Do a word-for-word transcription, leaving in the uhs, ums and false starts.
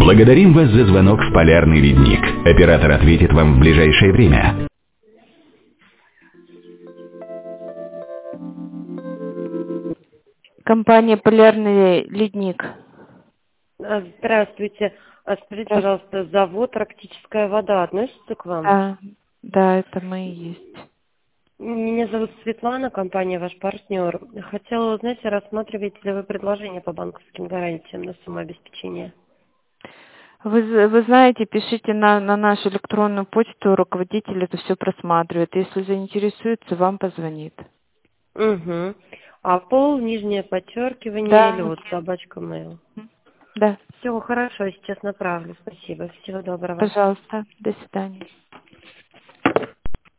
Благодарим вас за звонок в Полярный ледник. Оператор ответит вам в ближайшее время. Компания «Полярный ледник». А, Здравствуйте. А Скажите, Да, пожалуйста, завод «Арктическая вода» относится к вам? да, да, это мы и есть. Меня зовут Светлана, компания «Ваш партнер». Хотела узнать, рассматриваете ли вы предложение по банковским гарантиям на самообеспечение? Вы, з- вы знаете, пишите на, на нашу электронную почту, руководитель это все просматривает. Если заинтересуется, вам позвонит. Угу. А пол, нижнее подчеркивание или Да, вот собачка mail? да, Все, хорошо, сейчас направлю. Спасибо. Всего доброго. пожалуйста, до свидания.